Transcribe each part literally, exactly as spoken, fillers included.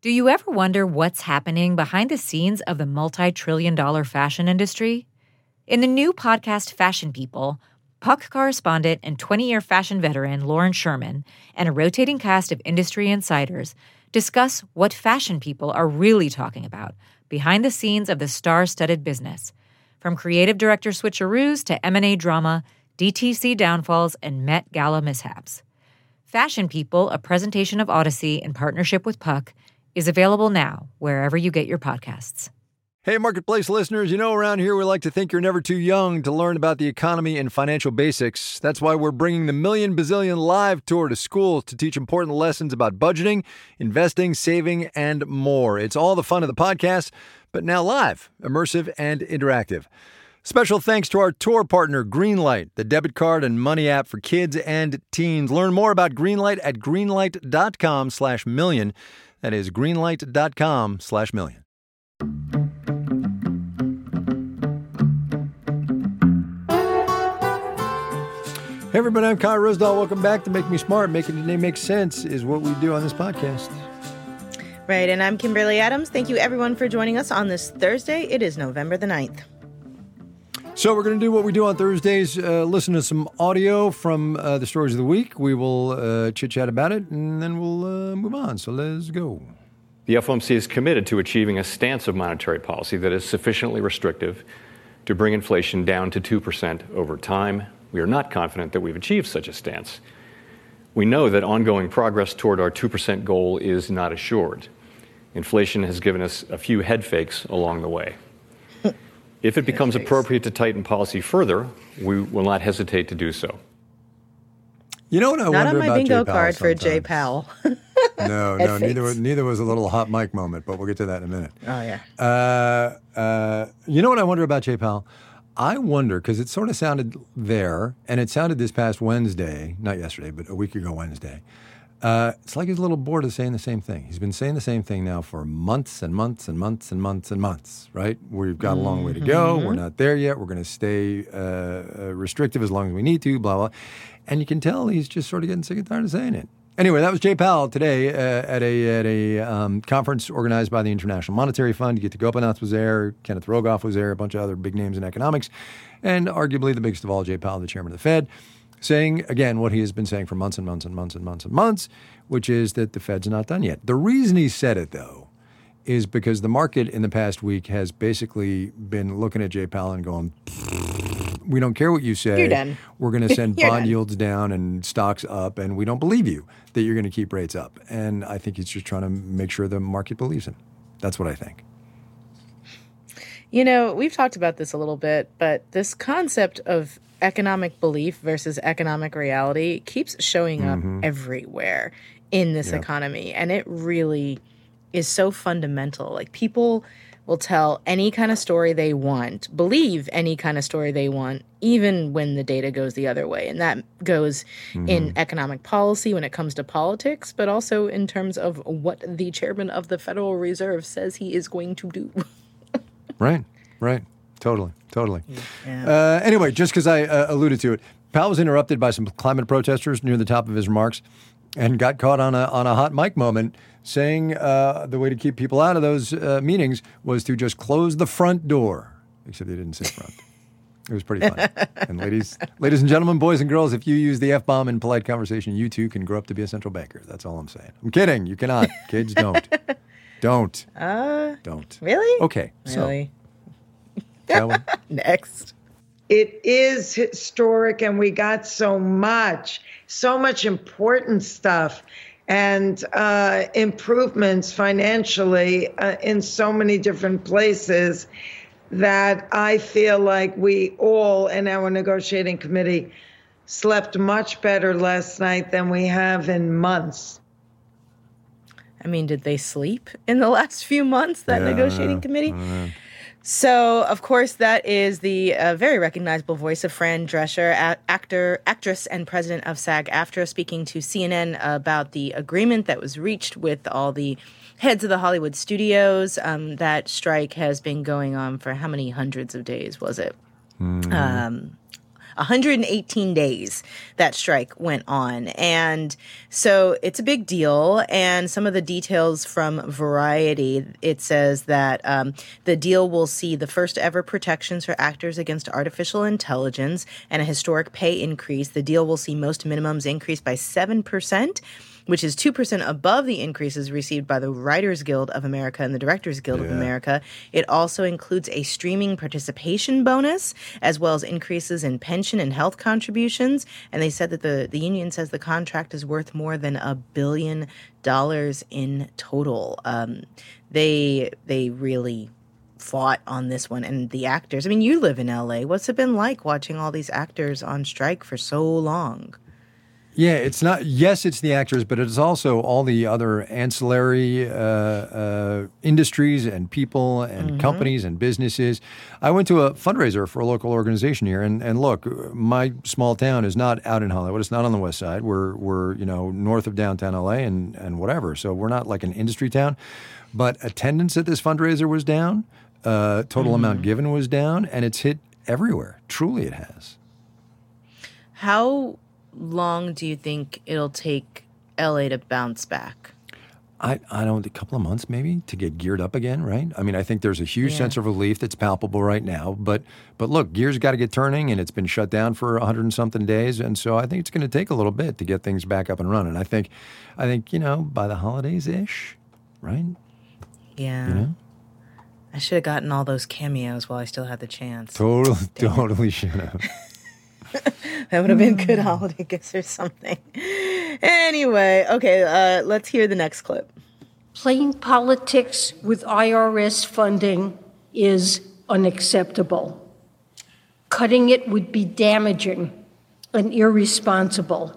Do you ever wonder what's happening behind the scenes of the multi-trillion dollar fashion industry? In the new podcast Fashion People, Puck correspondent and twenty-year fashion veteran Lauren Sherman and a rotating cast of industry insiders discuss what fashion people are really talking about behind the scenes of the star-studded business, from creative director switcheroos to M and A drama, D T C downfalls, and Met Gala mishaps. Fashion People, a presentation of Odyssey in partnership with Puck, is available now wherever you get your podcasts. Hey, Marketplace listeners, you know around here we like to think you're never too young to learn about the economy and financial basics. That's why we're bringing the Million Bazillion Live Tour to schools to teach important lessons about budgeting, investing, saving, and more. It's all the fun of the podcast, but now live, immersive, and interactive. Special thanks to our tour partner, Greenlight, the debit card and money app for kids and teens. Learn more about Greenlight at greenlight.com slash million. That is greenlight.com slash million. Hey, everybody, I'm Kai Rosdahl. Welcome back to Make Me Smart. Making your name make sense is what we do on this podcast. Right, and I'm Kimberly Adams. Thank you, everyone, for joining us on this Thursday. It is November the ninth. So we're going to do what we do on Thursdays, uh, listen to some audio from uh, the stories of the week. We will uh, chit-chat about it, and then we'll uh, move on. So let's go. The F O M C is committed to achieving a stance of monetary policy that is sufficiently restrictive to bring inflation down to two percent over time. We are not confident that we've achieved such a stance. We know that ongoing progress toward our two percent goal is not assured. Inflation has given us a few head fakes along the way. If it becomes appropriate to tighten policy further, we will not hesitate to do so. You know what I Not wonder on my about bingo Jay card Powell for Jay sometimes? Powell. No, no, neither was, neither was a little hot mic moment, but we'll get to that in a minute. Oh, yeah. Uh, uh, you know what I wonder about Jay Powell? I wonder, because it sort of sounded there, and it sounded this past Wednesday, not yesterday, but a week ago Wednesday. Uh, it's like he's a little bored of saying the same thing. He's been saying the same thing now for months and months and months and months and months, right? We've got a long way to go. Mm-hmm. We're not there yet. We're going to stay uh, uh, restrictive as long as we need to, blah, blah. And you can tell he's just sort of getting sick and tired of saying it. Anyway, that was Jay Powell today uh, at a at a um, conference organized by the International Monetary Fund. Geeta Gopinath was there. Kenneth Rogoff was there. A bunch of other big names in economics. And arguably the biggest of all, Jay Powell, the chairman of the Fed, saying, again, what he has been saying for months and months and months and months and months, which is that the Fed's not done yet. The reason he said it, though, is because the market in the past week has basically been looking at Jay Powell and going, we don't care what you say. You're done. We're going to send You're bond done. yields down and stocks up, and we don't believe you that you're going to keep rates up. And I think he's just trying to make sure the market believes him. That's what I think. You know, we've talked about this a little bit, but this concept of economic belief versus economic reality keeps showing up Mm-hmm. everywhere in this Yeah. economy. And it really is so fundamental. Like, people will tell any kind of story they want, believe any kind of story they want, even when the data goes the other way. And that goes Mm-hmm. in economic policy when it comes to politics, but also in terms of what the chairman of the Federal Reserve says he is going to do. Right, right. Totally, totally. Yeah. Uh, anyway, just because I uh, alluded to it, Powell was interrupted by some climate protesters near the top of his remarks and got caught on a on a hot mic moment saying uh, the way to keep people out of those uh, meetings was to just close the front door, except they didn't say front. It was pretty fun. And ladies, ladies and gentlemen, boys and girls, if you use the F-bomb in polite conversation, you too can grow up to be a central banker. That's all I'm saying. I'm kidding. You cannot. Kids, don't. Don't. Uh, Don't. really? Okay. So, Really? that one. Next. It is historic, and we got so much, so much important stuff and uh, improvements financially uh, in so many different places that I feel like we all in our negotiating committee slept much better last night than we have in months. I mean, did they sleep in the last few months, that Yeah, I negotiating know. committee? I know. So, of course, that is the uh, very recognizable voice of Fran Drescher, a- actor, actress, and president of SAG-AFTRA, speaking to C N N about the agreement that was reached with all the heads of the Hollywood studios. Um, that strike has been going on for how many hundreds of days was it? Mm-hmm. Um, one hundred eighteen days that strike went on. And so it's a big deal. And some of the details from Variety, it says that um, the deal will see the first ever protections for actors against artificial intelligence and a historic pay increase. The deal will see most minimums increase by seven percent, which is two percent above the increases received by the Writers Guild of America and the Directors Guild yeah. of America. It also includes a streaming participation bonus, as well as increases in pension and health contributions. And they said that the, the union says the contract is worth more than a billion dollars in total. Um, they they really fought on this one. And the actors, I mean, you live in L A. What's it been like watching all these actors on strike for so long? Yeah, it's not, yes, it's the actors, but it's also all the other ancillary uh, uh, industries and people and mm-hmm. companies and businesses. I went to a fundraiser for a local organization here, and, and look, my small town is not out in Hollywood. It's not on the west side. We're, we're you know, north of downtown L A and, and whatever. So we're not like an industry town. But attendance at this fundraiser was down. Uh, total mm-hmm. amount given was down, and it's hit everywhere. Truly it has. How long do you think it'll take L A to bounce back? I, I don't, a couple of months maybe to get geared up again, right? I mean, I think there's a huge yeah. sense of relief that's palpable right now. But but look, gears got to get turning, and it's been shut down for a hundred and something days. And so I think it's going to take a little bit to get things back up and running. I think, I think you know, by the holidays-ish, right? Yeah. You know? I should have gotten all those cameos while I still had the chance. Totally, Damn. totally should have. That would have been good holiday gifts or something. Anyway, okay, uh, let's hear the next clip. Playing politics with I R S funding is unacceptable. Cutting it would be damaging and irresponsible.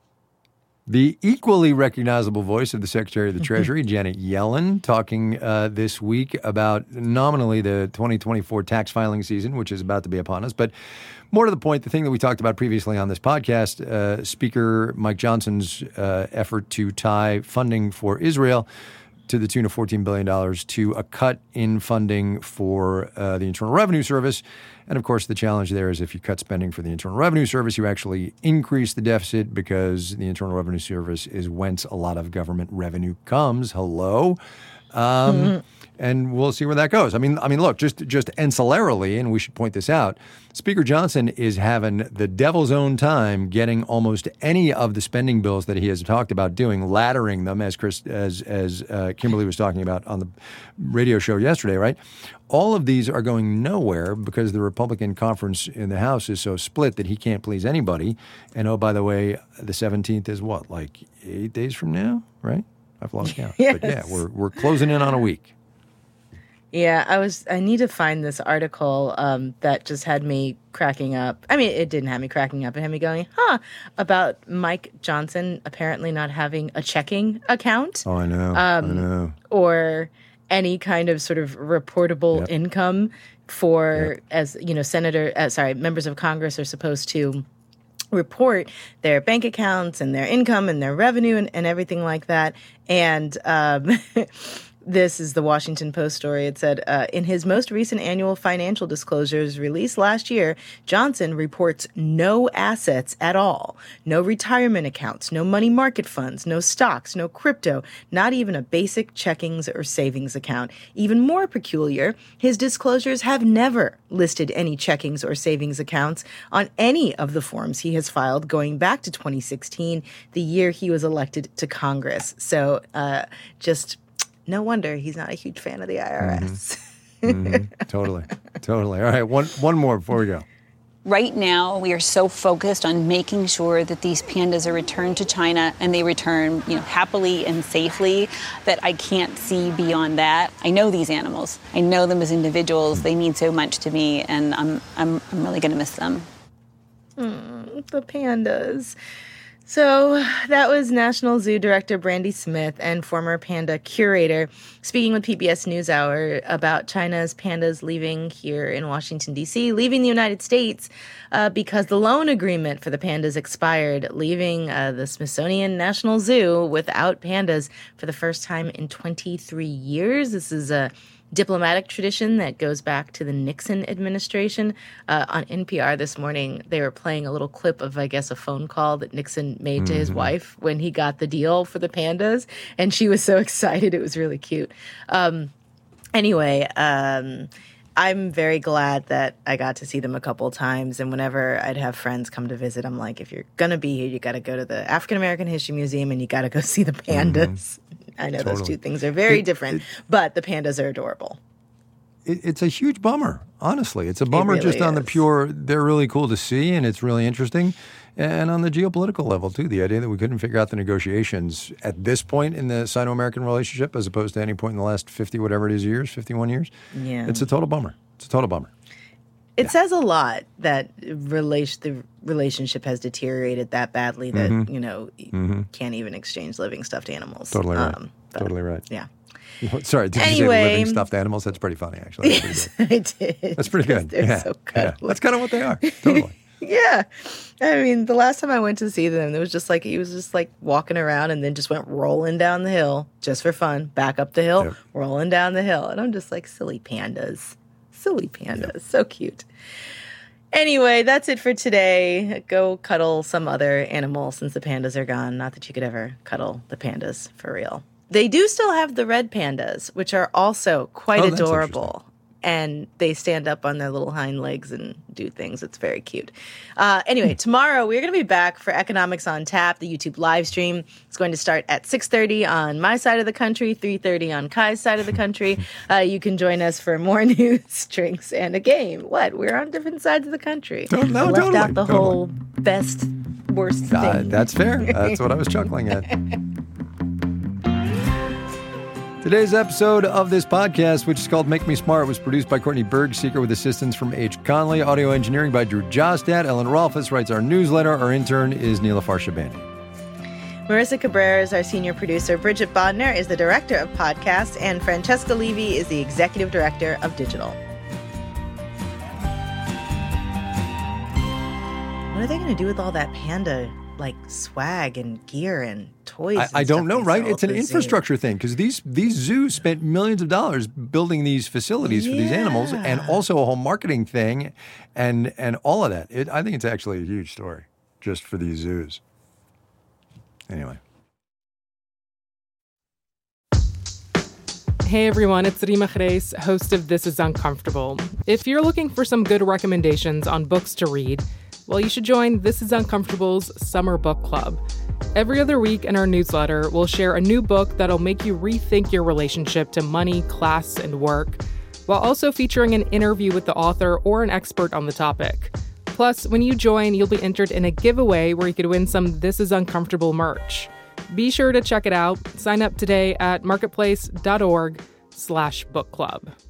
The equally recognizable voice of the Secretary of the Treasury, Janet Yellen, talking uh, this week about nominally the twenty twenty-four tax filing season, which is about to be upon us. But more to the point, the thing that we talked about previously on this podcast, uh, Speaker Mike Johnson's uh, effort to tie funding for Israel to the tune of fourteen billion dollars to a cut in funding for uh, the Internal Revenue Service. And, of course, the challenge there is if you cut spending for the Internal Revenue Service, you actually increase the deficit because the Internal Revenue Service is whence a lot of government revenue comes. Hello. Um, mm-hmm. And we'll see where that goes. I mean, I mean, look, just just ancillarily, and we should point this out, Speaker Johnson is having the devil's own time getting almost any of the spending bills that he has talked about doing, laddering them, as Chris, as as uh, Kimberly was talking about on the radio show yesterday, right? All of these are going nowhere because the Republican conference in the House is so split that he can't please anybody. And oh, by the way, the seventeenth is what, like eight days from now, right? I've lost count. Yes. But yeah, we're we're closing in on a week. Yeah, I was. I need to find this article um, that just had me cracking up. I mean, it didn't have me cracking up. It had me going, huh, about Mike Johnson apparently not having a checking account. Oh, I know. Um, I know. Or any kind of sort of reportable yep. income for, yep. as you know, Senator, uh, sorry, members of Congress are supposed to report their bank accounts and their income and their revenue and, and everything like that. And um, this is the Washington Post story. It said, uh, in his most recent annual financial disclosures released last year, Johnson reports no assets at all. No retirement accounts, no money market funds, no stocks, no crypto, not even a basic checkings or savings account. Even more peculiar, his disclosures have never listed any checkings or savings accounts on any of the forms he has filed going back to twenty sixteen, the year he was elected to Congress. So uh, just... no wonder he's not a huge fan of the I R S. Mm-hmm. mm-hmm. Totally. Totally. All right. One one more before we go. Right now, we are so focused on making sure that these pandas are returned to China and they return, you know, happily and safely that I can't see beyond that. I know these animals. I know them as individuals. They mean so much to me, and I'm I'm, I'm really going to miss them. Mm, the pandas. So that was National Zoo Director Brandy Smith and former panda curator speaking with P B S NewsHour about China's pandas leaving here in Washington, D C, leaving the United States uh, because the loan agreement for the pandas expired, leaving uh, the Smithsonian National Zoo without pandas for the first time in twenty-three years. This is a diplomatic tradition that goes back to the Nixon administration. Uh, on N P R this morning, they were playing a little clip of, I guess, a phone call that Nixon made to mm-hmm. his wife when he got the deal for the pandas. And she was so excited. It was really cute. Um, anyway, um, I'm very glad that I got to see them a couple times. And whenever I'd have friends come to visit, I'm like, if you're going to be here, you got to go to the African American History Museum and you got to go see the pandas. Mm-hmm. I know totally. Those two things are very it, different, it, but the pandas are adorable. It, it's a huge bummer, honestly. It's a bummer it really just on is. the pure, they're really cool to see and it's really interesting. And on the geopolitical level, too, the idea that we couldn't figure out the negotiations at this point in the Sino-American relationship as opposed to any point in the last fifty, whatever it is, years, fifty-one years. Yeah. It's a total bummer. It's a total bummer. It yeah. says a lot that relation, the relationship has deteriorated that badly that, mm-hmm. you know, mm-hmm. can't even exchange living stuffed animals. Totally right. Um, but, totally right. Yeah. Sorry, did anyway, you say living stuffed animals? That's pretty funny, actually. That's pretty good. I did. That's pretty good. They're yeah. so yeah. That's kind of what they are. Totally. Yeah. I mean, the last time I went to see them, it was just like, he was just like walking around and then just went rolling down the hill just for fun, back up the hill, yep. rolling down the hill. And I'm just like, silly pandas. Silly pandas. Yep. So cute. Anyway, that's it for today. Go cuddle some other animal since the pandas are gone. Not that you could ever cuddle the pandas for real. They do still have the red pandas, which are also quite oh, adorable. And they stand up on their little hind legs and do things. It's very cute. Uh, anyway, tomorrow we're going to be back for Economics on Tap, the YouTube live stream. It's going to start at six thirty on my side of the country, three thirty on Kai's side of the country. Uh, you can join us for more news, drinks, and a game. What? We're on different sides of the country. No, no, I left totally, out the totally. whole best, worst uh, thing. That's fair. That's what I was chuckling at. Today's episode of this podcast, which is called Make Me Smart, was produced by Courtney Bergseeker with assistance from H. Conley, audio engineering by Drew Jostad. Ellen Rolfes writes our newsletter. Our intern is Neelafar Shabani. Marissa Cabrera is our senior producer. Bridget Bodner is the director of podcasts, and Francesca Levy is the executive director of digital. What are they going to do with all that panda like swag and gear and toys? I, and I don't stuff know, they right? sell It's an at the infrastructure zoo? thing because these these zoos spent millions of dollars building these facilities for these animals, and also a whole marketing thing, and and all of that. It, I think it's actually a huge story just for these zoos. Anyway. Hey everyone, it's Rima Reis, host of This Is Uncomfortable. If you're looking for some good recommendations on books to read, well, you should join This Is Uncomfortable's Summer Book Club. Every other week in our newsletter, we'll share a new book that'll make you rethink your relationship to money, class, and work, while also featuring an interview with the author or an expert on the topic. Plus, when you join, you'll be entered in a giveaway where you could win some This Is Uncomfortable merch. Be sure to check it out. Sign up today at marketplace.org slash book club.